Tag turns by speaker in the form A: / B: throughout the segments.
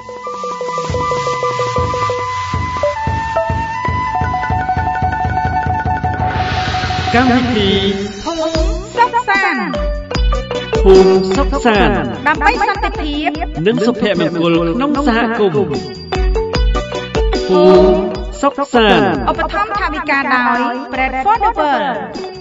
A: កម្មវិធីភូមិសុខសាន្តដើម្បីសន្តិភាពនិងសុភមង្គលក្នុងសហគមន៍ភូមិសុខសាន្តឧបត្ថម្ភថវិកាដោយ Bread for the World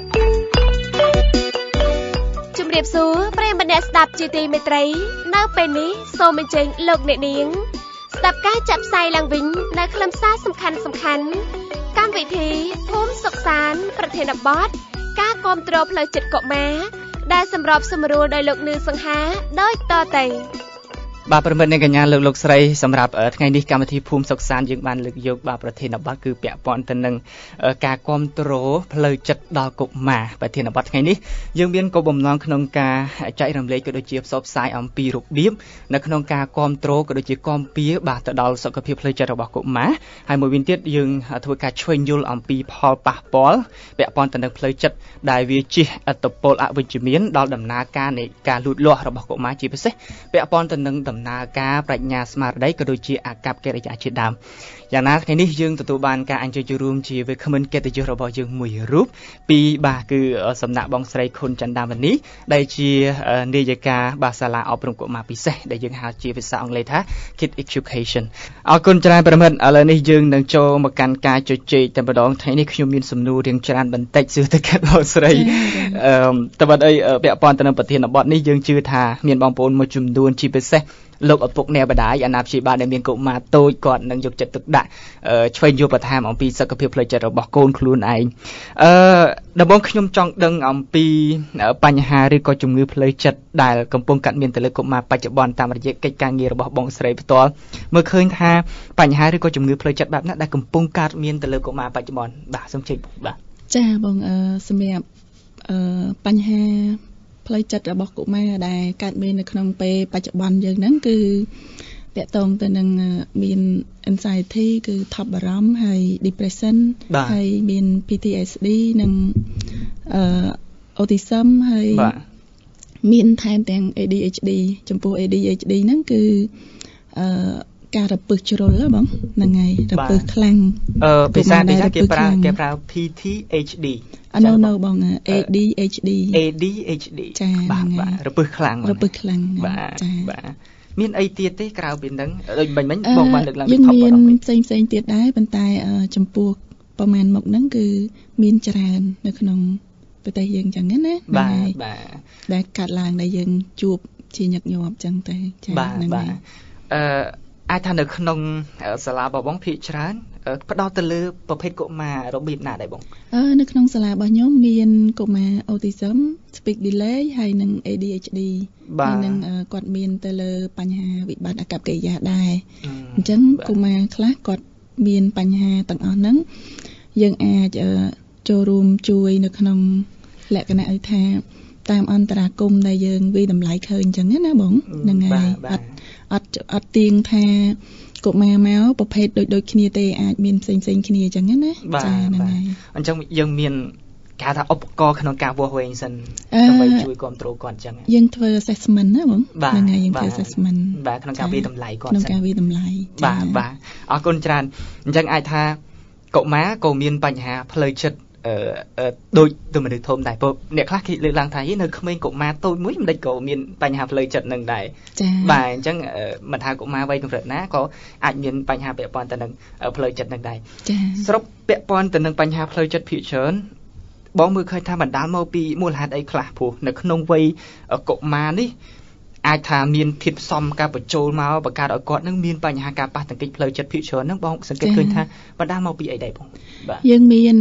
B: ជំរាបសួរប្រិយមិត្តអ្នកស្ដាប់ជាទីមេត្រីនៅពេលនេះសូមអញ្ជើញលោកអ្នកនាងស្ដាប់ការចាក់ផ្សាយឡើងវិញនៅខ្លឹមសារសំខាន់ៗកម្មវិធីភូមិសុខសាន្តប្រធានបទការគាំទ្រផ្លូវចិត្តកុមារដែលសម្របសម្រួលដោយលោកនាងសង្ហាដោយតទៅបាទប្រិមិត្តអ្នកកញ្ញាលោកស្រីសម្រាប់ថ្ងៃនេះកម្មវិធីភូមិសុខសាន្តយើងបានលើកយកប្រធានបទគឺពាក់ព័ន្ធទៅនឹងការគាំទ្រផ្លូវចិត្តដល់កុមារប្រធានបទថ្ងៃនេះយើងមានគោលបំណងក្នុងការចែករំលែកក៏ដូចជាផ្សព្វផ្សាយអំពីរបៀបនៅក្នុងការគាំទ្រក៏ដូចជាគាំពៀបាទទៅដល់សុខភាពផ្លូវចិត្តរបស់កុមារហើយមួយវិញទៀតយើងធ្វើការឆ្វេងយល់អំពីផលប៉ះពាល់ពាក់ព័ន្ធទៅនឹងផ្លូវចិត្តដែលវាជះឥទ្ធិពលអវិជ្ជមានដល់ដំណើរការនៃការលូតលាស់របស់កុមារជាពិសេសពាក់ព័ន្ធទៅនឹងដំណើរការប្រាជ្ញាស្មារតីក៏ដូចជាអាកប្បកិរិយាជាដើមយ៉ាងណាថ្ងៃនេះយើងទទួលបានការអញ្ជើញចូលរួមជាវាគ្មិនកិត្តិយសរបស់យើងមួយរូបពីបាទគឺសំណាក់បងស្រីខុនចន្ទដាមនីដែលជានាយិកាបាទសាលាអប់រំកុមារពិសេសដែលយើងហៅជាភាសាអង់គ្លេសថា Kids Education អរគុណច្រើនប្រិមិត្តឥឡូវនេះយើងនឹងចូលមកកាន់ការជជែកតែម្ដងថ្ងៃនេះខ្ញុំមានសំណួររៀងច្រើនបន្តិចសួរទៅកាត់បងស្រីតែបាត់អីពាក់ព័ន្ធទៅនឹងប្រធានបទនេះយើងជឿថាមានបងប្អូនមួយចំនួនជាពិសេសលោកឪពុកអ្នកម្ដាយអាណាព្យាបាលដែលមានកុមារតូចគាត់នឹងយកចិត្តទុកដាក់ឆ្វេងយល់បន្ថែមអំពីសុខភាពផ្លូវចិត្តរបស់កូនខ្លួនឯងដំបូងខ្ញុំចង់ដឹងអំពីបញ្ហាឬក៏ជំងឺផ្លូវចិត្តដែលកំពុងកើតមានទៅលើកុមារបច្ចុប្បន្នតាមរយៈកិច្ចការងាររបស់បងស្រីផ្ទាល់មើលឃើញថាបញ្ហាឬក៏ជំងឺផ្លូវចិត្តបែបណាដែលកំពុងកើតមានទៅលើកុមារបច្ចុប្បន្នបាទសូមជម្រាបបាទ
C: ចាបងសម្រាប់បញ្ហាផ្លូវចិត្តរបស់កុមារដែលកើតមាននៅក្នុងពេលបច្ចុប្បន្នយើងហ្នឹងគឺតាក់ទងទៅនឹងមាន anxiety គឺថប់បារម្ភហើយ depression ហើយមាន PTSD និងautism ហើយមានថែមទាំង ADHD ចំពោះ ADHD ហ្នឹងគឺការរពឹសជ្រុលបងហ្នឹងហើយរពឹសខ្លាំង
B: ភាសានេះគេប្រើ PTHD
C: no បង ADHD
B: ចាបាទរពឹសខ្លាំង
C: ចា
B: បាទមានអីទៀតទេក្រៅពីហ្នឹងដូចមិញបងបានលើកឡើងពី
C: ថប់បារម្ភមានផ្សេងទៀតដែរប៉ុន្តែចំពោះប្រមាណមុខហ្នឹងគឺមានច្រើននៅក្នុងប្រទេសយើងចឹងណា
B: បាទ
C: ដែលកាត់ឡើងដែលយើងជួបជាញឹកញាប់ចឹងទៅ
B: ចាហ្នឹងហើយអាចថានៅក្នុងសាលារបស់បងភាគច្រើនផ្ដោតទៅលើប្រភេទកុមាររបៀបណាដែរបង
C: នៅក្នុងសាលារបស់ខ្ញុំមានកុមារ autism speech delay ហើយនិង ADHD ហើយនឹងគាត់មានទៅលើបញ្ហាវិបត្តិអាកប្បកិរិយាដែរអញ្ចឹងកុមារខ្លះគាត់មានបញ្ហាទាំងអស់ហ្នឹងយើងអាចចូលរួមជួយនៅក្នុងលក្ខណៈថាតាមអន្តរាគមន៍ដែលយើងវិតម្លៃឃើញអញ្ចឹងណាបងហ្នឹងហើយអត់ទៀងថាកុមារមកប្រភេទដូចគ្នាទេអាចមានផ្សេងគ្នាអញ្ចឹងណា
B: ចាហ្នឹងហើយអញ្ចឹងយើងមានគេថាឧបករណ៍ក្នុងការវាស់វែងសិនដើម្បីជួយគ្រប់គ្រងគាត់អញ្ចឹង
C: យើងធ្វើ assessment ណាបងហ្នឹងហើយយើងធ្វើ assessment
B: បាទក្នុងការវិតម្លៃគាត់
C: ក្នុងការវិតម្លៃ
B: បាទអរគុណច្រើនអញ្ចឹងអាចថាកុមារក៏មានបញ្ហាផ្លូវចិត្តដូចទៅមនុស្សធំដែរព្រោះអ្នកខ្លះគេលើកឡើងថានៅក្មេងកុមារតូចមួយមិនដេចក៏មានបញ្ហាផ្លូវចិត្តនឹងដែរបាទអញ្ចឹងមិនថាកុមារវ័យកម្រិតណាក៏អាចមានបញ្ហាពាក់ព័ន្ធទៅនឹងផ្លូវចិត្តនឹងដែរសរុបពាក់ព័ន្ធទៅនឹងបញ្ហាផ្លូវចិត្តភាគច្រើនបងមើលឃើញថាបណ្ដាលមកពីមូលហេតុអីខ្លះព្រោះនៅក្នុងវ័យកុមារនេះអាចថាមានធាតុផ្សំការបញ្ចូលមកបង្កើតឲ្យគាត់នឹងមានបញ្ហាការប៉ះទង្គិចផ្លូវចិត្តភាគច្រើនហ្នឹងបងសង្កេតឃើញថាបណ្ដាលមកពីអីដែរបង
C: បាទយើងមាន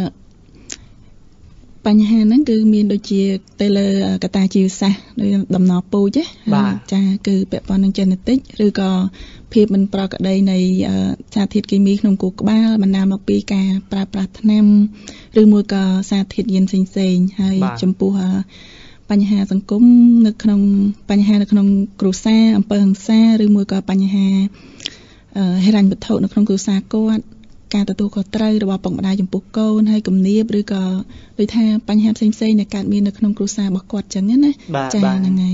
C: បញ្ហាហ្នឹងគឺមានដូចជាទៅលើកត្តាជីវសាស្ត្រដូចដំណពូជចាគឺពាក់ព័ន្ធនឹង genetic ឬក៏ភាពមិនប្រក្រតីនៃសារធាតុគីមីក្នុងខួរក្បាលបណ្ដាលមកពីការប្រើប្រាស់ថ្នាំឬមួយក៏សារធាតុញៀនផ្សេងៗហើយចំពោះបញ្ហាសង្គមនៅក្នុងបញ្ហានៅក្នុងគ្រួសារអំពើហិង្សាឬមួយក៏បញ្ហាហិរញ្ញវត្ថុនៅក្នុងគ្រួសារគាត់ការទទួលខុសត្រូវរបស់ពុកម្ដាយចំពោះកូនហើយគំនាបឬក៏ដូចថាបញ្ហាផ្សេងៗដែលកើតមាននៅក្នុងគ្រួសាររបស់គាត់ចឹងណា
B: ចា
C: ហ្នឹងហើយ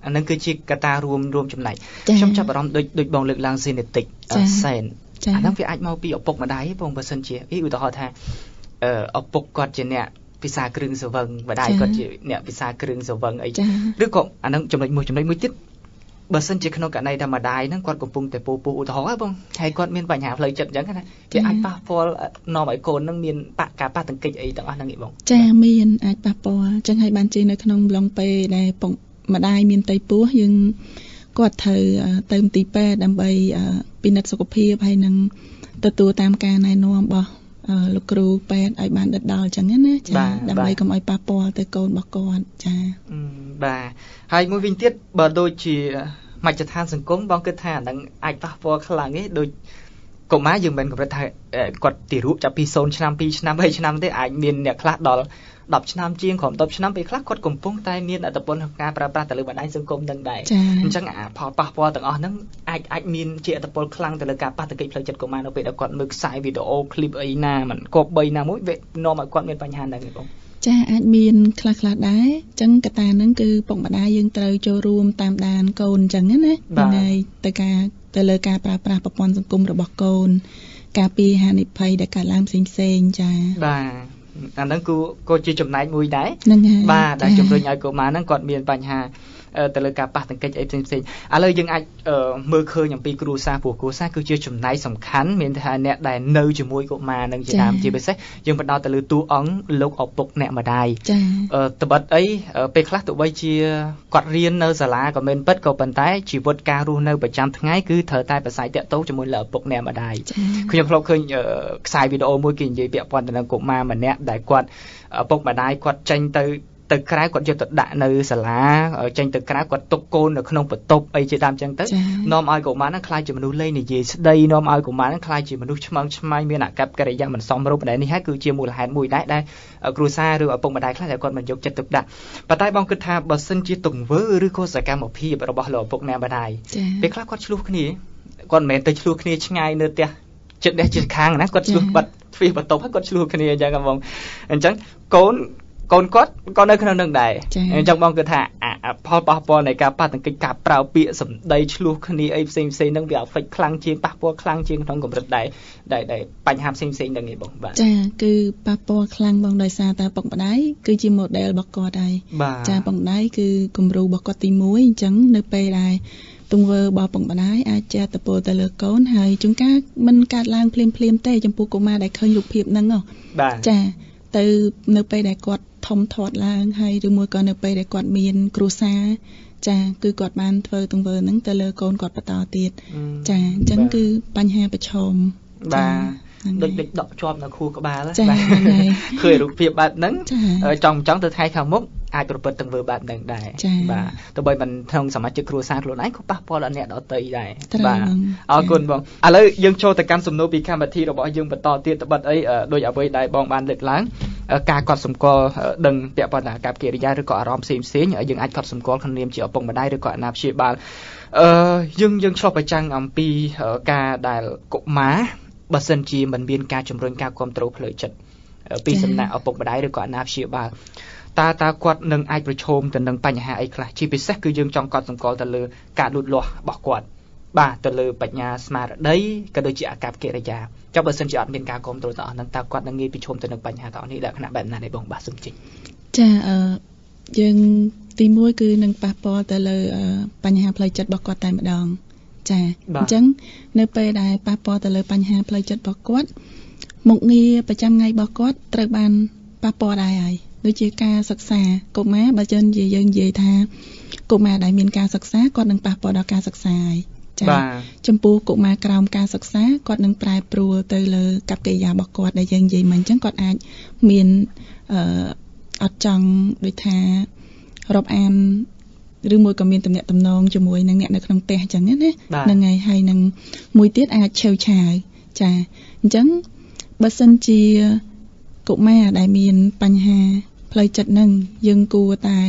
D: អានឹងគឺជាកត្តារួមចំណែកខ្ញុំចាប់អារម្មណ៍ដូចបងលើកឡើង genetic សែនអានឹងវាអាចមកពីឪពុកម្ដាយបងបើសិនជាឧទាហរណ៍ថាឪពុកគាត់ជាអ្នកពិសាគ្រឿងសង្វឹងម្ដាយគាត់ជាអ្នកពិសាគ្រឿងសង្វឹងអីឬក៏អានឹងចំណុចមួយទៀតបើសិនជាក្នុងករណីថាម្ដាយហ្នឹងគាត់កំពុងតែពូឧទាហរណ៍បងហើយគាត់មានបញ្ហាផ្លូវចិត្តអញ្ចឹងណាវាអាចប៉ះពាល់នាំឲ្យកូនហ្នឹងមានការប៉ះទង្គិចអីទាំងអស់ហ្នឹងឯងបង
C: ចាមានអាចប៉ះពាល់អញ្ចឹងហើយបានជានៅក្នុងអំឡុងពេលដែលម្ដាយមានតៃពោះយើងគាត់ត្រូវទៅមន្ទីរពេទ្យដើម្បីពិនិត្យសុខភាពហើយនឹងទទួលតាមការណែនាំរបស់លោកគ្រូពេទ្យឲ្យបានដិតដល់អញ្ចឹងណាចាដើម្បីកុំឲ្យប៉ះពាល់ទៅកូនរបស់គាត់ចា
D: បាទហើយមួយវិញទៀតបើដូចជាមជ្ឈដ្ឋានសង្គមបងគិតថាអានឹងអាចប៉ះពាល់ខ្លាំងទេដូចកុមារយើងមិនកម្រិតថាគាត់ទីរូបចាប់ពី0ឆ្នាំ2ឆ្នាំ3ឆ្នាំទេអាចមានអ្នកខ្លះដល់10ឆ្នាំជាងក្រោម10ឆ្នាំពេលខ្លះគាត់កំពុងតែមានអត្តពលក្នុងការប្រើប្រាស់ទៅលើបណ្ដាញសង្គមនឹងដែរអញ្ចឹងអាផលប៉ះពាល់ទាំងអស់ហ្នឹងអាចមានជាអត្តពលខ្លាំងទៅលើការប៉ះទង្គិចផ្លូវចិត្តកុមារនៅពេលដែលគាត់មើលខ្សែវីដេអូឃ្លីបអីណាមិនគប្បីណាមួយវានាំឲ្យគាត់មានបញ្ហាហ្នឹងឯងបង
C: ចាអាចមានខ្លះដែរអញ្ចឹងកត្តាហ្នឹងគឺពុកម្ដាយយើងត្រូវចូលរួមតាមដានកូនអញ្ចឹងណាពីទៅលើការប្រើប្រាស់ប្រព័ន្ធសង្គមរបស់កូនការពារហានិភ័យដែលកើតឡើងផ្សេងចា
D: បាទអាហ្នឹងក៏ជាចំណែកមួយដែរបាទដែលជំរុញឲ្យកុមារហ្នឹងគាត់មានបញ្ហាទៅលើការប៉ះទង្គិចអីផ្សេងឥឡូវយើងអាចមើលឃើញអំពីគ្រួសារព្រោះគ្រួសារគឺជាចំណែកសំខាន់មានថាអ្នកដែលនៅជាមួយកុមារនឹងជាដើមជាពិសេសយើងបដោតទៅលើតួអង្គលោកឪពុកអ្នកម្ដាយត្បិតអីពេលខ្លះទោះបីជាគាត់រៀននៅសាលាក៏មិនពិតក៏ប៉ុន្តែជីវិតការរស់នៅប្រចាំថ្ងៃគឺត្រូវតែប្រស័យតាក់ទងជាមួយលោកឪពុកអ្នកម្ដាយខ្ញុំធ្លាប់ឃើញខ្សែវីដេអូមួយគេនិយាយពាក់ព័ន្ធទៅនឹងកុមារម្នាក់ដែលគាត់ឪពុកម្ដាយគាត់ចេញទៅក្រៅគាត់យកទៅដាក់នៅសាលាចេញទៅក្រៅគាត់ទុកកូននៅក្នុងបន្ទប់អីជាដើមចឹងទៅនាំឲ្យកុមារហ្នឹងខ្លាចជាមនុស្សលេងនិយាយស្ដីនាំឲ្យកុមារហ្នឹងខ្លាចជាមនុស្សឆ្មើងឆ្មាញមានអាកប្បកិរិយាមិនសមរម្យដែរនេះហើយគឺជាមូលហេតុមួយដែរដែលគ្រួសារឬឪពុកម្ដាយខ្លះដែលគាត់មិនយកចិត្តទុកដាក់ប៉ុន្តែបងគិតថាបើសិនជាទង្វើឬក៏សកម្មភាពរបស់លោកឪពុកអ្នកម្ដាយពេលខ្លះគាត់ឆ្លោះគ្នាគាត់មិនមែនទៅឆ្លោះគ្នាឆ្ងាយនៅផ្ទះចិត្តនេះជាខាងណាគាត់ឆ្លោះបាត់ទ្វារបន្ទប់ហើយគាត់ឆ្លោះគ្នាអញ្ចឹងបងអញ្ចឹងកូនគាត់ក៏នៅក្នុងនឹងដែរអញ្ចឹងបងគិតថាផលប៉ះពាល់នៃការប៉ះទង្គិចការប្រើពាក្យសម្ដីឆ្លោះគ្នាអីផ្សេងហ្នឹងវាអហ្វិចខ្លាំងជាងប៉ះពាល់ខ្លាំងជាងក្នុងកម្រិតដែរបញ្ហាផ្សេងហ្នឹងឯងបងបាទ
C: ចាគឺប៉ះពាល់ខ្លាំងបងដោយសារតែពុកម្ដាយគឺជា model របស់គាត់ហើយចាពុកម្ដាយគឺគំរូរបស់គាត់ទី1អញ្ចឹងនៅពេលដែលទង្វើរបស់ពុកម្ដាយអាចជះឥទ្ធិពលទៅលើកូនហើយជួនកាលមិនកើតឡើងភ្លាមទេចំពោះកុមារដែលឃើញរូបភាពហ្នឹងចាទៅនៅពេលដែលគាត់ធំធាត់ឡើងហើយឬមួយក៏នៅពេលដែលគាត់មានគ្រួសារចាគឺគាត់បានធ្វើទង្វើហ្នឹងទៅលើកូនគាត់បន្តទៀតចាអញ្ចឹងគឺបញ្ហាប្រឈម
D: បាទដូចដកជាប់នៅខួរក្បាលបាទឃើញរូបភាពបែបហ្នឹងចង់ទៅថ្ងៃខាងមុខអាចប្រព្រឹត្តទង្វើបែបហ្នឹងដែរបាទទោះបីមិនក្នុងសមាជិកគ្រួសារខ្លួនឯងក៏ប៉ះពាល់ដល់អ្នកដទៃដែរបាទអរគុណបងឥឡូវយើងចូលទៅកាន់សំណួរពីកម្មវិធីរបស់យើងបន្តទៀតត្បិតអីដោយអ្វីដែលបងបានលើកឡើងការកត់សម្គាល់ដឹងពាក់ព័ន្ធនឹងអាកប្បកិរិយាឬក៏អារម្មណ៍ផ្សេងយើងអាចកត់សម្គាល់ក្នុងនាមជាឪពុកម្ដាយឬក៏អាណាព្យាបាលយើងឆ្លុះបញ្ចាំងអំពីការដែលកុមារបើសិនជាមិនមានការជំរុញការគ្រប់គ្រងផ្លូវចិត្តពីសំណាក់ឪពុកម្ដាយឬក៏អាណាព្យាបាលតើគាត់នឹងអាចប្រឈមទៅនឹងបញ្ហាអីខ្លះជាពិសេសគឺយើងចង់កត់សម្គាល់ទៅលើការលូតលាស់របស់គាត់បាទទៅលើបញ្ញាស្មារតីក៏ដូចជាអាកប្បកិរិយាចុះបើសិនជាអត់មានការគ្រប់គ្រងទាំងអស់ហ្នឹងតើគាត់នឹងងាយប្រឈមទៅនឹងបញ្ហាទាំងអស់នេះលក្ខណៈបែបណាទេបងបាទសូមជិះ
C: ចាយើងទី1គឺនឹងប៉ះពាល់ទៅលើបញ្ហាផ្លូវចិត្តរបស់គាត់តែម្ដងចាអញ្ចឹងនៅពេលដែលប៉ះពាល់ទៅលើបញ្ហាផ្លូវចិត្តរបស់គាត់មុខងារប្រចាំថ្ងៃរបស់គាត់ត្រូវបានប៉ះពាល់ដែរហើយដូចជាការសិក្សាកុមារបើយើងនិយាយថាកុមារដែលមានការសិក្សាគាត់នឹងប៉ះពាល់ដល់ការសិក្សាហើយចាចំពោះកុមារក្រោមការសិក្សាគាត់នឹងប្រែប្រួលទៅលើកប្បកិរិយារបស់គាត់ដែលយើងនិយាយមិញអញ្ចឹងគាត់អាចមានអត់ចង់ដូចថារាប់អានឬមួយក៏មានទំនាក់ទំនងជាមួយនឹងអ្នកនៅក្នុងផ្ទះអញ្ចឹងណាហ្នឹងហើយនឹងមួយទៀតអាចឆេវឆាវចាអញ្ចឹងបើសិនជាកុមារដែលមានបញ្ហាផ្លូវចិត្តហ្នឹងយើងគួរតែ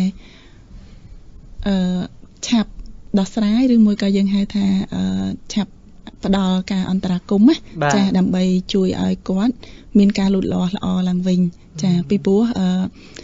C: ឆាប់ដោះស្រាយឬមួយក៏យើងហៅថាឆាប់ផ្ដល់ការអន្តរាគមន៍ណាចាដើម្បីជួយឲ្យគាត់មានការលូតលាស់ល្អឡើងវិញចាពីព្រោះប៉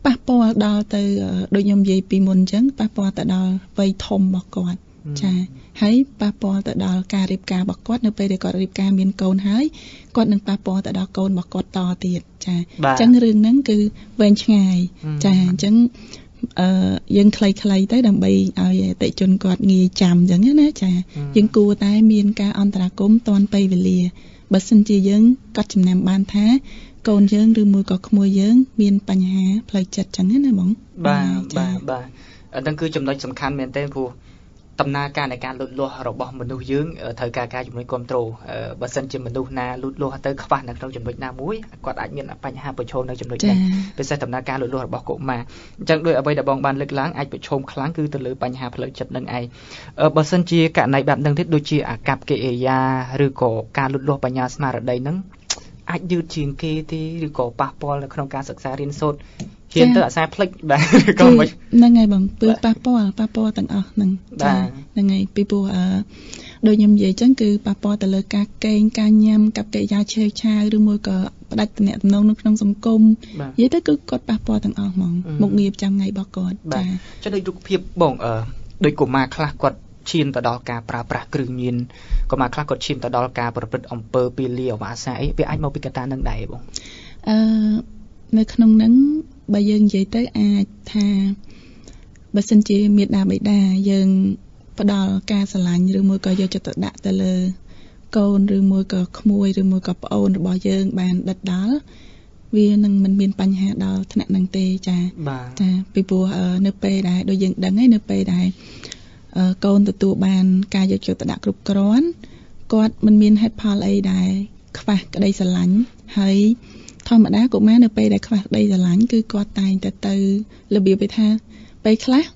C: ប៉ះពាល់ដល់ទៅដូចខ្ញុំនិយាយពីមុនអញ្ចឹងប៉ះពាល់ទៅដល់វ័យធំរបស់គាត់ចាហើយប៉ះពាល់ទៅដល់ការរៀបការរបស់គាត់នៅពេលដែលគាត់រៀបការមានកូនហើយគាត់នឹងប៉ះពាល់ទៅដល់កូនរបស់គាត់តទៀតចាអញ្ចឹងរឿងហ្នឹងគឺវែងឆ្ងាយចាអញ្ចឹងយើងខ្លីៗទៅដើម្បីឲ្យអតិជនគាត់ងាយចាំអញ្ចឹងណាចាយើងគួរតែមានការអន្តរាគមន៍ទាន់ពេលវេលាបើសិនជាយើងកត់ចំណាំបានថាកូនយើងឬមួយក៏ក្មួយយើងមានបញ្ហាផ្លូវចិត្តអញ្ចឹងណាបង
D: បាទអាហ្នឹងគឺចំណុចសំខាន់មែនទេព្រោះដំណើរការនៃការលូតលាស់របស់មនុស្សយើងត្រូវការជំនួយគ្រប់គ្រងបើសិនជាមនុស្សណាលូតលាស់ទៅខ្វះនៅក្នុងចំណុចណាមួយគាត់អាចមានបញ្ហាប្រឈមនៅចំណុចនេះពិសេសដំណើរការលូតលាស់របស់កុមារអញ្ចឹងដោយអ្វីដែលបងបានលើកឡើងអាចប្រឈមខ្លាំងគឺទៅលើបញ្ហាផ្លូវចិត្តនឹងឯងបើសិនជាករណីបែបហ្នឹងទៀតដូចជាអាកប្បកិរិយាឬក៏ការលូតលាស់បញ្ញាស្មារតីហ្នឹងអាចយឺតជាងគេទេឬក៏ប៉ះពាល់នៅក្នុងការសិក្សារៀនសូត្រហ៊ានទៅអាសាផ្លិចបាទក៏មិន
C: ហ្នឹងហើយបងគឺប៉ះពាល់ទាំងអស់ហ្នឹងហ្នឹងហើយពីព្រោះដូចខ្ញុំនិយាយចឹងគឺប៉ះពាល់ទៅលើការកេងការញ៉ាំកប្បកិរិយាឆេវឆាវឬមួយក៏ផ្ដាច់ទំនាក់ទំនងនៅក្នុងសង្គមនិយាយទៅគឺគាត់ប៉ះពាល់ទាំងអស់ហ្មងមុខងារប្រចាំថ្ងៃរបស់គាត់
D: ចាចុះដូចរូបភាពបងដូចកុមារខ្លះគាត់ឈានទៅដល់ការប្រើប្រាស់គ្រឿងញៀនកុមារខ្លះគាត់ឈានទៅដល់ការប្រព្រឹត្តអំពើពាលាអវាសាអីវាអាចមកពីកត្តានឹងដែរបង
C: នៅក្នុងហ្នឹងបើយើងនិយាយទៅអាចថាបើសិនជាមេដាបិតាយើងផ្ដល់ការស្រឡាញ់ឬមួយក៏យកចិត្តទុកដាក់ទៅលើកូនឬមួយក៏ក្មួយឬមួយក៏ប្អូនរបស់យើងបានដិតដល់វានឹងមិនមានបញ្ហាដល់ថ្នាក់ហ្នឹងទេចាពីព្រោះនៅពេលដែលដូចយើងដឹងហើយនៅពេលដែលកូនទទួលបានការយកចិត្តទុកដាក់គ្រប់គ្រាន់គាត់មិនមានហេតុផលអីដែលខ្វះក្តីស្រឡាញ់ហើយធម្មតាកុមារនៅពេលដែលខ្វះក្តីស្រឡាញ់គឺគាត់តែងទៅរបៀបថាពេលខ្លះ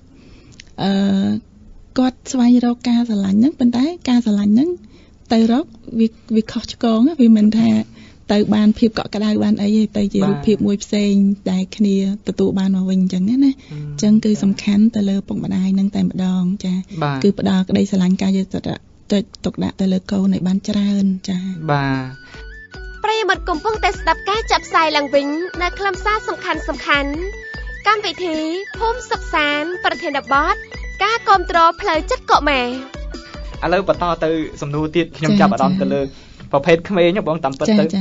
C: គាត់ស្វែងរកការស្រឡាញ់ហ្នឹងប៉ុន្តែការស្រឡាញ់ហ្នឹងទៅរកវាខុសឆ្គងវាមិនថាទៅបានភាពកក់ក្ដៅបានអីទេទៅជារូបភាពមួយផ្សេងដែលគ្នាទទួលបានមកវិញអញ្ចឹងណាអញ្ចឹងគឺសំខាន់ទៅលើពុកម្ដាយនឹងតែម្ដងចាគឺផ្ដល់ក្តីស្រឡាញ់ការយកចិត្តទុកដាក់ទៅលើកូនឲ្យបានច្រើនចា
D: បាទ
B: ប្រិយមិត្តកំពុងតែស្ដាប់ការចាប់ផ្សាយឡើងវិញនៅខ្លឹមសារសំខាន់កម្មវិធីភូមិសុខសាន្តប្រធានបទការគាំទ្រផ្លូវចិត្តកុមារ
D: ឥឡូវបន្តទៅសំណួរទៀតខ្ញុំចាប់អារម្មណ៍ទៅលើប្រភេទក្មេងបងតាមពិតទៅ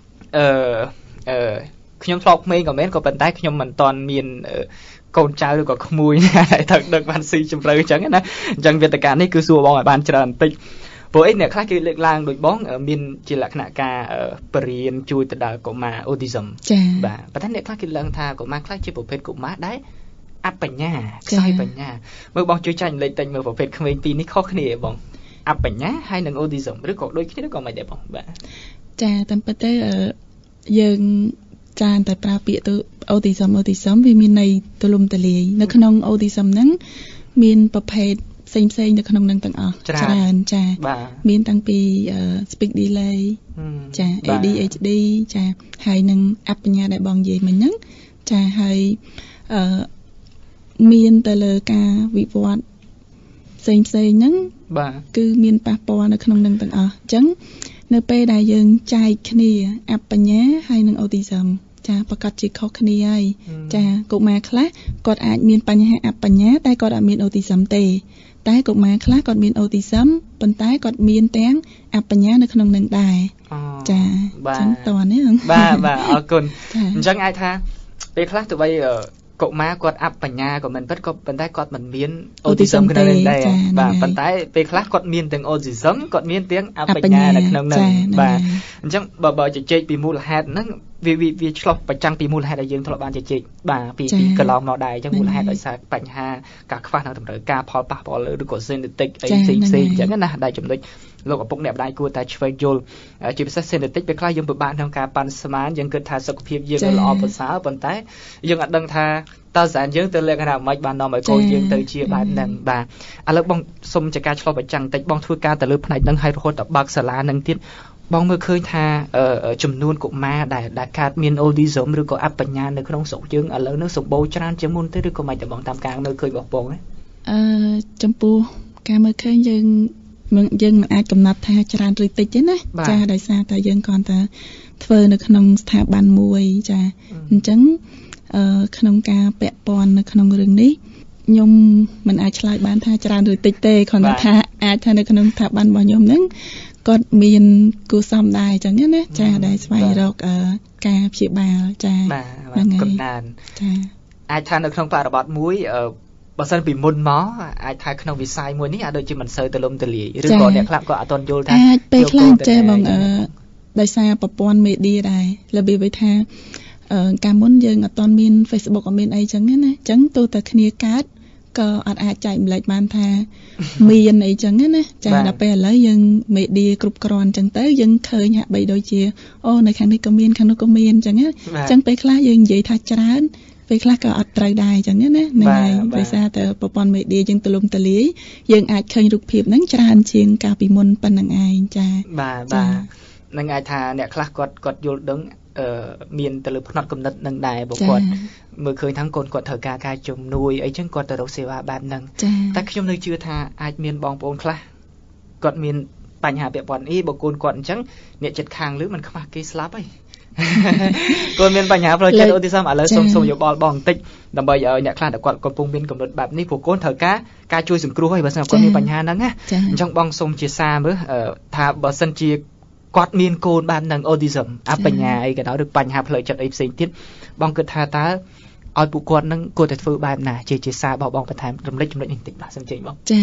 D: ខ្ញុំធ្លាប់ក្មេងក៏មែនក៏ប៉ុន្តែខ្ញុំមិនទាន់មានកូនចៅឬក៏ក្មួយណាដែលត្រូវដឹកបានស៊ីជម្រៅអញ្ចឹងណាអញ្ចឹងវេទិកានេះគឺសួរបងឲ្យបានច្រើនបន្តិចព្រោះអីអ្នកខ្លះគេលើកឡើងដូចបងមានជាលក្ខណៈការបរៀនជួយទៅដល់កុមារ autism បាទប៉ុន្តែអ្នកខ្លះគេលើកថាកុមារខ្លះជាប្រភេទកុមារដែលអបញ្ញាខ្សោយបញ្ញាមើលបងជួយចែកម្លេចតិចមើលប្រភេទក្មេងពីរនេះខុសគ្នាបងអបញ្ញាហើយនឹង autism ឬក៏ដូចគ្នាឬក៏មិនដែរបងបាទ
C: ចាតាមពិតទៅយើងច្រើនតែប្រើពាក្យទៅ autism វាមានន័យទូលំទូលាយនៅក្នុង autism ហ្នឹងមានប្រភេទផ្សេងនៅក្នុងនឹងទាំងអស់ច្រើនចាមានតាំងពី speak delay ចា ADHD ចាហើយនឹងអបញ្ញាដែលបងនិយាយមិញហ្នឹងចាហើយមានទៅលើការវិវត្តផ្សេងហ្នឹង
D: បាទ
C: គឺមានប៉ះពាល់នៅក្នុងនឹងទាំងអស់អញ្ចឹងនៅពេលដែលយើងចែកគ្នាអបញ្ញាហើយនឹង autism ចាប្រកាសជាខុសគ្នាហើយចាកុមារខ្លះគាត់អាចមានបញ្ហាអបញ្ញាតែគាត់អត់មាន autism ទេតែកុមារខ្លះគាត់មាន autism ប៉ុន្តែគាត់មានទាំងអបញ្ញានៅក្នុងនឹងដែរចាអញ្ចឹងតើនេះ
D: បាទអរគុណអញ្ចឹងអាចថាពេលខ្លះទោះបីកុមារគាត់អបញ្ញាក៏មិនពិតក៏ប៉ុន្តែគាត់មិនមាន autism ក្នុងនឹងដែរបាទប៉ុន្តែពេលខ្លះគាត់មានទាំង autism គាត់មានទាំងអបញ្ញានៅក្នុងនឹងបាទអញ្ចឹងបើជជែកពីមូលហេតុហ្នឹងវាឆ្លោះប្រចាំងពីមូលហេតុដែលយើងធ្លាប់បានជជែកបាទពីកន្លងមកដែរអញ្ចឹងមូលហេតុដោយសារបញ្ហាការខ្វះនៅតម្រូវការផលប៉ះពាល់ឬក៏ genetic អីផ្សេងអញ្ចឹងណាដែលចំណុចលោកឪពុកអ្នកម្ដាយគួរតែឆ្វេងយល់ជាពិសេស genetic ពេលខ្លះយើងពិបាកក្នុងការប៉ាន់ស្មានយើងគិតថាសុខភាពយើងល្អប្រសើរប៉ុន្តែយើងអត់ដឹងថាតើស្អាតយើងទៅលក្ខណៈម៉េចបាននាំឲ្យកូនយើងទៅជាបែបហ្នឹងបាទឥឡូវបងសុំជាការឆ្លោះប្រចាំងតិចបងធ្វើការទៅលើផ្នែកហ្នឹងហើយរហូតដល់បើកសាលាហ្នឹងទៀតបងមើលឃើញថាចំនួនកុមារដែលកើតមាន autism ឬក៏អបញ្ញានៅក្នុងស្រុកយើងឥឡូវនេះសម្បូរច្រើនជាងមុនទេឬក៏មិនតែបងតាមការមើលឃើញរបស់បង
C: ចំពោះការមើលឃើញយើងយើងមិនអាចកំណត់ថាច្រើនឬតិចទេណាចាដោយសារតែយើងគ្រាន់តែធ្វើនៅក្នុងស្ថាប័នមួយចាអញ្ចឹងក្នុងការពាក់ព័ន្ធនៅក្នុងរឿងនេះខ្ញុំមិនអាចឆ្លើយបានថាច្រើនឬតិចទេគ្រាន់តែថាអាចថានៅក្នុងស្ថាប័នរបស់ខ្ញុំហ្នឹងគាត់មានគូសំដែរអញ្ចឹងណាចាដែលស្វែងរកការព្យាបាលចា
D: ហ្នឹងហើយកណ្ដាលចាអាចថានៅក្នុងបរិបទមួយបើសិនពីមុនមកអាចថាក្នុងវិស័យមួយនេះអាចដូចជាមិនសូវទលំទលាយឬក៏អ្នកខ្លះក៏អត់ទាន់យល់ថា
C: អាចពេលខ្លះចេះបងដោយសារប្រព័ន្ធមេឌៀដែររបៀបវាថាកាលមុនយើងអត់ទាន់មាន Facebook អត់មានអីចឹងណាអញ្ចឹងទោះតែគ្នាកើតក៏អត់អាចចែកម្លែកបានថាមានអីចឹងណាចាដល់ពេលឥឡូវយើងមេឌៀគ្រប់គ្រាន់ចឹងទៅយើងឃើញហាក់បីដូចជាអូនៅខាងនេះក៏មានខាងនោះក៏មានចឹងណាអញ្ចឹងពេលខ្លះយើងនិយាយថាច្រើនពេលខ្លះក៏អត់ត្រូវដែរចឹងណាហ្នឹងហើយដោយសារតែប្រព័ន្ធមេឌៀយើងទូលំទូលាយយើងអាចឃើញរូបភាពហ្នឹងច្រើនជាងកាលពីមុនប៉ុណ្ណឹងឯងចា
D: បាទនឹងអាចថាអ្នកខ្លះគាត់យល់ដឹងមានទៅលើផ្នត់គំនិតនឹងដែរបើគាត់មើលឃើញថាកូនគាត់ត្រូវការជំនួយអីចឹងគាត់ទៅរកសេវាបែបហ្នឹងតែខ្ញុំនៅជឿថាអាចមានបងប្អូនខ្លះគាត់មានបញ្ហាពាក់ព័ន្ធបើកូនគាត់អញ្ចឹងអ្នកចិត្តខាងលើមិនខ្វះគេស្លាប់អីគាត់មានបញ្ហាផ្លូវចិត្តអូទីសឹមឥឡូវសូមយោបល់បងបន្តិចដើម្បីឲ្យអ្នកខ្លះដែលគាត់កំពុងមានកម្រិតបែបនេះព្រោះកូនត្រូវការជួយសង្គ្រោះហើយបើសិនគាត់មានបញ្ហាហ្នឹងណាអញ្ចឹងបងសូមជាសារមើលថាបើសិនជាគាត់មានកូនបែបហ្នឹងអូទីសឹមអបញ្ញាអីក៏ដោយឬបញ្ហាផ្លូវចិត្តអីផ្សេងទៀតបងគិតថាតើឲ្យពួកគាត់នឹងគួរតែធ្វើបែបណាជាសាររបស់បងបន្ថែមរំលេចចំណុចនេះបន្តិចបាទសូមជើញបង
C: ចា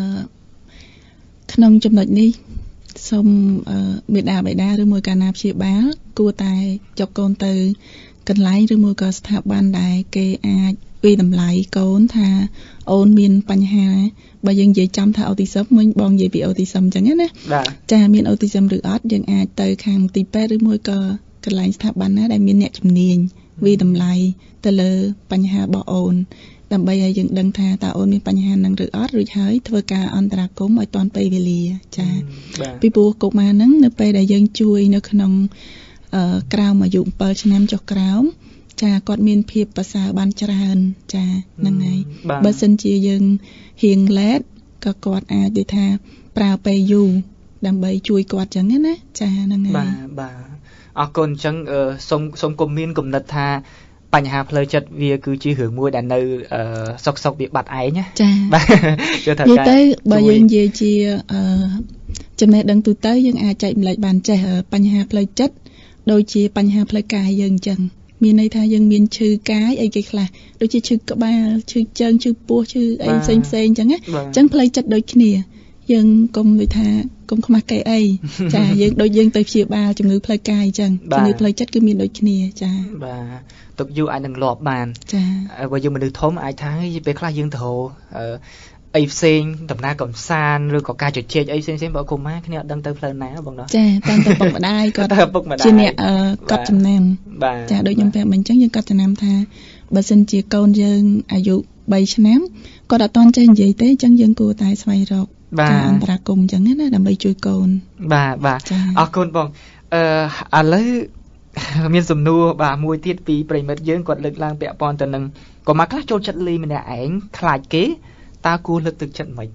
C: ក្នុងចំណុចនេះសូមមេដាបេដាឬមួយកាលណាព្យាបាលគួរតែយកកូនទៅកន្លែងឬមួយក៏ស្ថាប័នដែលគេអាចវិតម្លៃកូនថាអូនមានបញ្ហាបើយើងនិយាយចំថាអូទីសឹមមិញបងនិយាយពីអូទីសឹមអញ្ចឹងណាចាមានអូទីសឹមឬអត់យើងអាចទៅខាងទីពេទ្យឬមួយក៏កន្លែងស្ថាប័នណាដែលមានអ្នកជំនាញវិតម្លៃទៅលើបញ្ហារបស់អូនដើម្បីឲ្យយើងដឹងថាតើអូនមានបញ្ហាហ្នឹងឬអត់រួចហើយធ្វើការអន្តរាគមន៍ឲ្យទាន់ពេលវេលាចាពីព្រោះកុមារហ្នឹងនៅពេលដែលយើងជួយនៅក្នុងក្រោមអាយុ7ឆ្នាំចុះក្រោមចាគាត់មានភាពប្រសើរបានច្រើនចាហ្នឹងហើយបើសិនជាយើងហៀងឡែតក៏គាត់អាចដូចថាប្រើពេលយូរដើម្បីជួយគាត់ចឹងណាចាហ្នឹងហើយ
D: បាទអរគុណអញ្ចឹងសូមកុំមានគំនិតថាបញ្ហាផ្លូវចិត្តវាគឺជារឿងមួយដែលនៅសុកវាបាត់ឯងណា
C: ចាបាទនិយាយទៅបើយើងនិយាយជាចំណេះដឹងទូទៅយើងអាចចែកម្លែកបានចេះបញ្ហាផ្លូវចិត្តដូចជាបញ្ហាផ្លូវកាយយើងអញ្ចឹងមានន័យថាយើងមានឈឺកាយអីគេខ្លះដូចជាឈឺក្បាលឈឺជើងឈឺពោះឈឺអីផ្សេងអញ្ចឹងណាអញ្ចឹងផ្លូវចិត្តដូចគ្នាយើងកុំដូចថាកុំខ្មាស់គេអីចាយើងដូចយើងទៅព្យាបាលជំងឺផ្លូវកាយអញ្ចឹងជំងឺផ្លូវចិត្តគឺមានដូចគ្នាចា
D: បាទទុកយូរអាចនឹងលាប់បានចាបើយើងមនុស្សធំអាចថាពេលខ្លះយើងទៅអីផ្សេងដំណើរកំសាន្តឬក៏ការជជែកអីផ្សេងបើកុមារគ្នាអត់ដឹងទៅផ្លូវណាបងណា
C: ចាតាមទៅពុកម្ដាយគាត់ជាអ្នកកត់ចំណាំចាដូចខ្ញុំប្រាប់មិញអញ្ចឹងយើងកត់ចំណាំថាបើសិនជាកូនយើងអាយុ3ឆ្នាំគាត់អត់ទាន់ចេះនិយាយទេអញ្ចឹងយើងគួរតែស្វែងរកការអន្តរាគមន៍អញ្ចឹងណាដើម្បីជួយកូន
D: បាទអរគុណបងឥឡូវមានសំណួរបាទមួយទៀតពីប្រិមិត្តយើងគាត់លើកឡើងពាក់ព័ន្ធទៅនឹងកុមារខ្លះចូលចិត្តលេងម្នាក់ឯងខ្លាចគេតើគួរលើកទឹកចិត្តមិន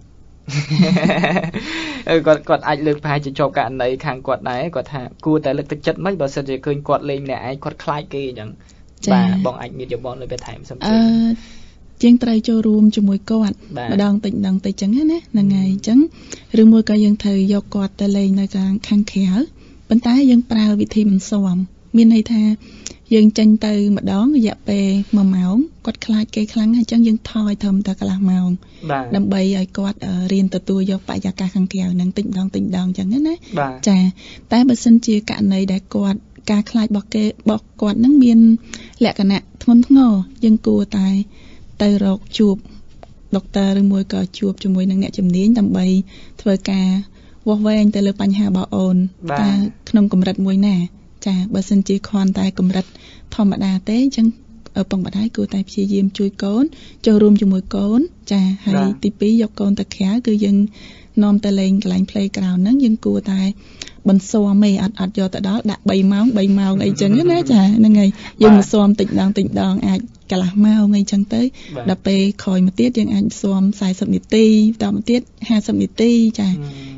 D: គាត់អាចលើកប្រហែលជាជាប់ករណីខាងគាត់ដែរគាត់ថាគួរតែលើកទឹកចិត្តមិនបើសិនជាឃើញគាត់លេងម្នាក់ឯងគាត់ខ្លាចគេអញ្ចឹងបាទបងអាចមានយោបល់លើបន្ថែមសំខាន់
C: ជាងត្រូវចូលរួមជាមួយគាត់ម្ដងតិចចឹងណាហ្នឹងហើយអញ្ចឹងឬមួយក៏យើងត្រូវយកគាត់ទៅលេងនៅខាងក្រៅប៉ុន្តែយើងប្រើវិធីមិនសមមានន័យថាយើងចេញទៅម្ដងរយៈពេល1ម៉ោងគាត់ខ្លាចគេខ្លាំងហើយអញ្ចឹងយើងថយធំតែកន្លះម៉ោងដើម្បីឲ្យគាត់រៀនទទួលយកបរិយាកាសខាងក្រៅហ្នឹងតិចម្ដងអញ្ចឹងណាចាតែបើសិនជាករណីដែលគាត់ការខ្លាចរបស់គាត់ហ្នឹងមានលក្ខណៈធ្ងន់ធ្ងរយើងគួរតែទៅរកជួបដុកទ័រឬមួយក៏ជួបជាមួយនឹងអ្នកជំនាញដើម្បីធ្វើការវាស់វែងទៅលើបញ្ហារបស់អូនតើក្នុងកម្រិតមួយណាចាបើសិនជាគ្រាន់តែកម្រិតធម្មតាទេអញ្ចឹងឪពុកម្ដាយគួរតែព្យាយាមជួយកូនចូលរួមជាមួយកូនចាហើយទី2យកកូនទៅក្រៅគឺយើងនាំទៅលេងកន្លែង playground ហ្នឹងយើងគួរតែបន្ស៊ាំអត់យកទៅដល់ដាក់3ម៉ោងអីចឹងណាចាហ្នឹងហើយយើងបន្ស៊ាំតិចម្ដងអាចកន្លះម៉ោងអីចឹងទៅដល់ពេលក្រោយមកទៀតយើងអាចបន្ស៊ាំ40នាទីបន្តមកទៀត50នាទីចា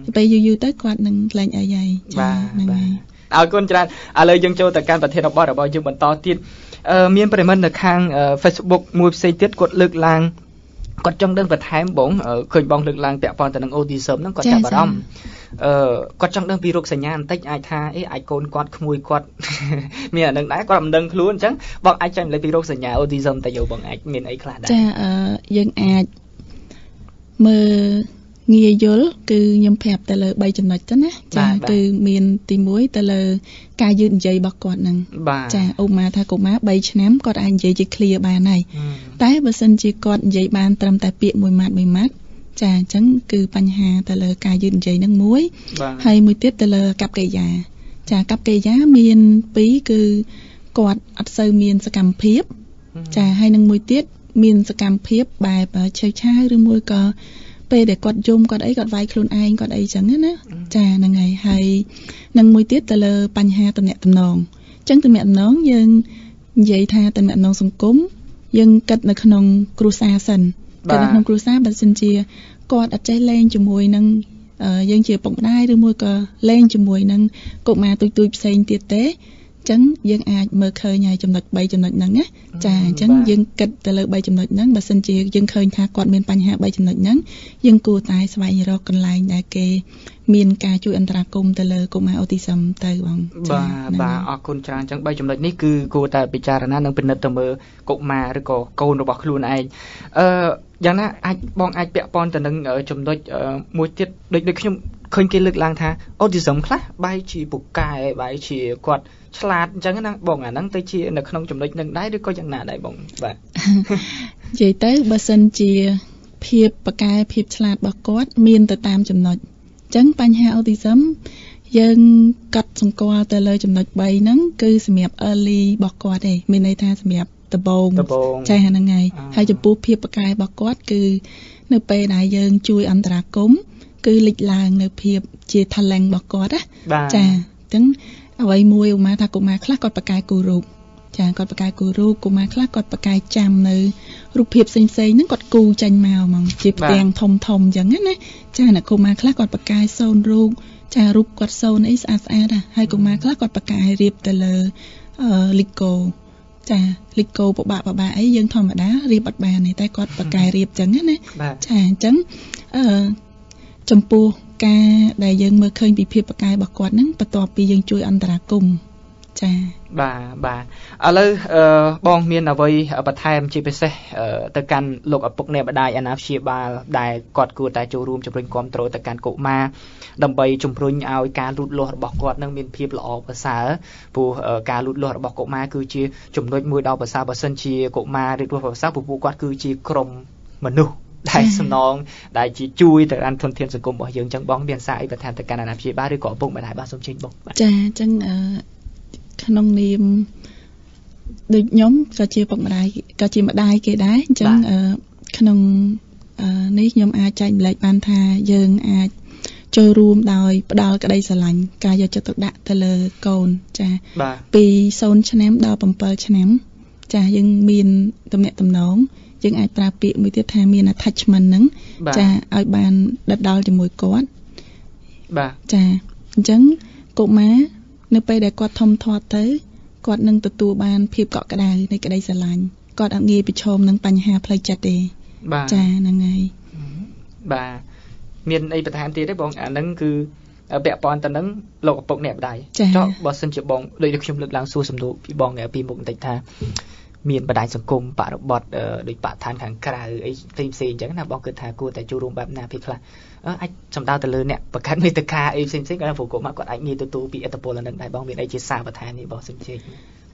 C: ពេលយូរទៅគាត់នឹងលែងអីហើយ
D: ហ្នឹងហើយអរគុណច្រើនឥឡូវយើងចូលទៅកាន់ប្រធានបទរបស់យើងបន្តទៀតមានប្រិមិត្តនៅខាង Facebook មួយផ្សេងទៀតគាត់លើកឡើងគាត់ចង់ដឹងបន្ថែមបងឃើញបងលើកឡើងពាក់ព័ន្ធទៅនឹង autism ហ្នឹងគាត់ចាប់អារម្មណ៍គាត់ចង់ដឹងពីរោគសញ្ញាបន្តិចអាចថាអាចកូនគាត់ក្មួយគាត់មានអានឹងដែរគាត់មិនដឹងខ្លួនអញ្ចឹងបងអាចចែករំលែកពីរោគសញ្ញា autism តែយកបងអាចមានអីខ្លះដែរ
C: ចាយើងអាចមើលងាយយល់គឺខ្ញុំប្រាប់ទៅលើ3ចំណុចទៅណាចាគឺមានទី1ទៅលើការយឺតនិយាយរបស់គាត់ហ្នឹងចាឧបមាថាកុមារ3ឆ្នាំគាត់អាចនិយាយជា clear បានហើយតែបើសិនជាគាត់និយាយបានត្រឹមតែពាក្យមួយម៉ាត់ចាអញ្ចឹងគឺបញ្ហាទៅលើការយឺតនិយាយហ្នឹងមួយហើយមួយទៀតទៅលើកប្បកិរិយាចាកប្បកិរិយាមាន2គឺគាត់អត់សូវមានសកម្មភាពចាហើយនឹងមួយទៀតមានសកម្មភាពបែបឆេវឆាវឬមួយក៏ពេលដែលគាត់យំគាត់អីគាត់វាយខ្លួនឯងគាត់អីចឹងណាចាហ្នឹងហើយនឹងមួយទៀតទៅលើបញ្ហាទំនាក់ទំនងអញ្ចឹងទំនាក់ទំនងយើងនិយាយថាទំនាក់ទំនងសង្គមយើងគិតនៅក្នុងគ្រួសារសិនតែនៅក្នុងគ្រួសារបើសិនជាគាត់អត់ចេះលេងជាមួយនឹងយើងជាពុកម្ដាយឬមួយក៏លេងជាមួយនឹងកុមារទូចផ្សេងទៀតទេអញ្ចឹងយើងអាចមើលឃើញហើយចំណុច3ចំណុចហ្នឹងណាចាអញ្ចឹងយើងគិតទៅលើ3ចំណុចហ្នឹងបើសិនជាយើងឃើញថាគាត់មានបញ្ហា3ចំណុចហ្នឹងយើងគួរតែស្វែងរកកន្លែងដែលគេមានការជួយអន្តរាគមន៍ទៅលើកុមារអូទីសឹមទៅបង
D: បាទអរគុណច្រើនអញ្ចឹង3ចំណុចនេះគឺគួរតែពិចារណានិងពិនិត្យទៅមើលកុមារឬក៏កូនរបស់ខ្លួនឯងយ៉ាងណាបងអាចពាក់ព័ន្ធទៅនឹងចំណុចមួយទៀតដូចខ្ញុំឃើញគេលើកឡើងថាអូទីសឹមខ្លះបែរជាពូកែបែរជាគាត់ឆ្លាតអញ្ចឹងណាបងអាហ្នឹងទៅជានៅក្នុងចំណុចនឹងដែរឬក៏យ៉ាងណាដែរបងបាទ
C: និយាយទៅបើសិនជាភាពពូកែភាពឆ្លាតរបស់គាត់មានទៅតាមចំណុចអញ្ចឹងបញ្ហាអូទីសឹមយើងកាត់សម្គាល់ទៅលើចំណុច3ហ្នឹងគឺសម្រាប់ early របស់គាត់ទេមានន័យថាសម្រាប់ដំបូងចាហ្នឹងហើយចំពោះភាពពូកែរបស់គាត់គឺនៅពេលដែលយើងជួយអន្តរាគមន៍គឺលេចឡើងនៅភាពជា talent របស់គាត់ណាចាអញ្ចឹងអ្វីមួយឧមាថាកុមារខ្លះគាត់បកកែគូររូបចាគាត់បកកែគូររូបកុមារខ្លះគាត់បកកែចាំនៅរូបភាពផ្សេងៗហ្នឹងគាត់គូចេញមកហ្មងជាផ្ទាំងធំអញ្ចឹងណាចាអ្នកកុមារខ្លះគាត់បកកែសូនរូបចារូបគាត់សូនអីស្អាតហើយកុមារខ្លះគាត់បកកែរៀបទៅលើលីកូចាលីកូពិបាកអីយើងធម្មតារៀបអត់បានទេតែគាត់បកកែរៀបអញ្ចឹងណាចាអញ្ចឹងចំពោះការដែលយើងមើលឃើញពីភាពបកកែរបស់គាត់ហ្នឹងបន្ទាប់ពីយើងជួយអន្តរាគមន៍ចា
D: បាទឥឡូវបងមានអ្វីបន្ថែមជាពិសេសទៅកាន់លោកឪពុកអ្នកម្ដាយអាណាព្យាបាលដែលគាត់គួរតែចូលរួមជំរុញគាំទ្រទៅកាន់កុមារដើម្បីជំរុញឲ្យការលូតលាស់របស់គាត់នឹងមានភាពល្អប្រសើរព្រោះការលូតលាស់របស់កុមារគឺជាចំណុចមួយដ៏ប្រសើរបើសិនជាកុមាររៀបរស់ប្រសើរពួកគាត់គឺជាក្រុមមនុស្សដែលសំណងដែលជាជួយទៅកាន់ធនធានសង្គមរបស់យើងអញ្ចឹងបងមានសារអីបន្ថែមទៅកាន់អាណាព្យាបាលឬក៏ឪពុកម្ដាយបាទសូមជើញបង
C: ចាអញ្ចឹងក្នុងនាមដូចខ្ញុំក៏ជាពុកម្ដាយក៏ជាម្ដាយគេដែរអញ្ចឹងក្នុងនេះខ្ញុំអាចចែកម្លែកបានថាយើងអាចចូលរួមដោយផ្ដល់ក្តីស្រឡាញ់ការយកចិត្តទុកដាក់ទៅលើកូនចាពី0ឆ្នាំដល់7ឆ្នាំចាយើងមានទំនាក់ទំនងយើងអាចប្រើពាក្យមួយទៀតថាមាន attachment ហ្នឹងចាឲ្យបានដិតដល់ជាមួយគាត់
D: បាទ
C: ចាអញ្ចឹងកុមារនៅពេលដែលគាត់ធំធាត់ទៅគាត់នឹងទទួលបានភាពកក់ក្ដៅនៃក្តីស្រឡាញ់គាត់អត់ងាយប្រឈមនឹងបញ្ហាផ្លូវចិត្តទេចាហ្នឹងហើយ
D: បាទមានអីបន្ថែមទៀតទេបងអាហ្នឹងគឺពាក់ព័ន្ធទៅនឹងលោកឪពុកអ្នកម្ដាយចុះបើសិនជាបងដូចខ្ញុំលើកឡើងសួរសំណួរពីបងពីមុខបន្តិចថាមានបណ្ដាញសង្គមបរិបទដូចបរិស្ថានខាងក្រៅអីផ្សេងអញ្ចឹងណាបងគិតថាគួរតែចូលរួមបែបណាពីខ្លះអាចសំដៅទៅលើអ្នកបង្កើតមាតិកាអីផ្សេងគាត់ថាព្រោះគាត់អាចងាយទទួលពីឥទ្ធិពលហ្នឹងដែរបងមានអីជាសារបន្ថែមនេះបងសូមជឿ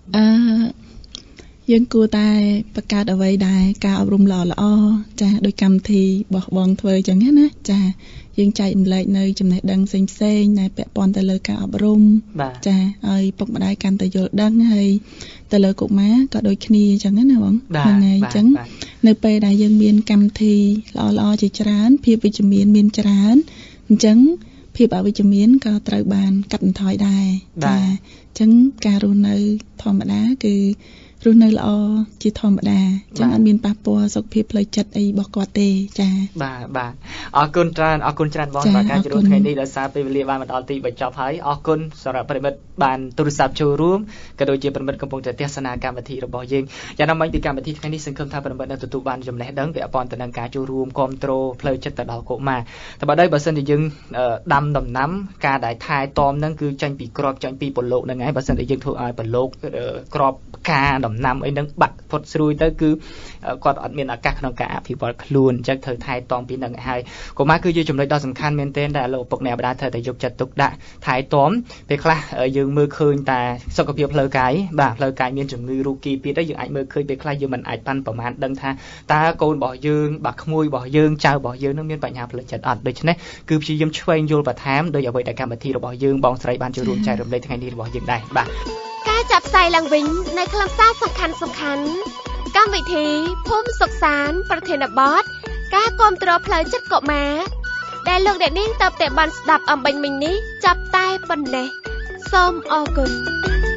C: យើងគួរតែបង្កើតអ្វីដែលការអប់រំល្អចាដោយកម្មវិធីរបស់បងធ្វើអញ្ចឹងណាចាយើងចែករំលែកនៅចំណេះដឹងផ្សេងដែលពាក់ព័ន្ធទៅលើការអប់រំចាឲ្យពុកម្ដាយកាន់តែយល់ដឹងហើយទៅលើកុមារក៏ដូចគ្នាអញ្ចឹងណាបង
D: ហ្នឹងហើយ
C: អញ្ចឹងនៅពេលដែលយើងមានកម្មវិធីល្អជាច្រើនភាពវិជ្ជមានមានច្រើនអញ្ចឹងភាពអវិជ្ជមានក៏ត្រូវបានកាត់បន្ថយដែរចាអញ្ចឹងការរស់នៅធម្មតាគឺរស់នៅល្អជាធម្មតាចឹងអត់មានប៉ះពាល់សុខភាពផ្លូវចិត្តអីរបស់គាត់ទេចា
D: បាទអរគុណច្រើនបងសម្រាប់ការចូលរួមថ្ងៃនេះដោយសារពេលវេលាបានមកដល់ទីបញ្ចប់ហើយអរគុណសម្រាប់ប្រិមិត្តបានទូរស័ព្ទចូលរួមក៏ដូចជាប្រិមិត្តកំពុងតែទស្សនាកម្មវិធីរបស់យើងយ៉ាងណាមិញពីកម្មវិធីថ្ងៃនេះសង្ឃឹមថាប្រិមិត្តនឹងទទួលបានចំណេះដឹងពាក់ព័ន្ធទៅនឹងការចូលរួមគ្រប់គ្រងផ្លូវចិត្តទៅដល់កុមារតែបើសិនជាយើងដាំដំណាំការដែលថែទាំនឹងគឺចាញ់ពីក្របចាញ់ពីប្រឡូកហ្នឹងហើយបើសិនជាយើងធ្វើឲ្យប្រឡូកក្របផ្កាដំណាំអីហ្នឹងបាក់ផុតស្រួយទៅគឺគាត់អត់មានឱកាសក្នុងការអភិវឌ្ឍខ្លួនអញ្ចឹងត្រូវថែទាំពីហ្នឹងហើយកុមារគឺជាចំណុចដ៏សំខាន់មែនទែនដែលលោកឪពុកម្ដាយត្រូវតែយកចិត្តទុកដាក់ថែទាំពេលខ្លះយើងមើលឃើញតែសុខភាពផ្លូវកាយផ្លូវកាយមានជំងឺរូបគីពីទៅយើងអាចមើលឃើញពេលខ្លះយើងមិនអាចប៉ាន់ប្រមាណដឹងថាតើកូនរបស់យើងក្មួយរបស់យើងចៅរបស់យើងនឹងមានបញ្ហាផ្លូវចិត្តអត់ដូច្នេះគឺព្យាយាមឆ្វេងយល់បន្ថែមដោយអ្វីដែលកម្មវិធីរបស់យើងបងស្រីបានចូលរួមចែករំលែកថ្ងៃនេះរបស់យើងដែរបាទ
B: ការចាប់ផ្សាយឡើងវិញនៅខ្លឹមសារសំខាន់កម្មវិធីភូមិសុខសាន្តប្រធានបទការគាំទ្រផ្លូវចិត្តកុមារដែលលោកអ្នកនាងតើបតែបានស្ដាប់អំបញ្ញមិញនេះចាប់តែប៉ុណ្ណេះសូមអរគុណ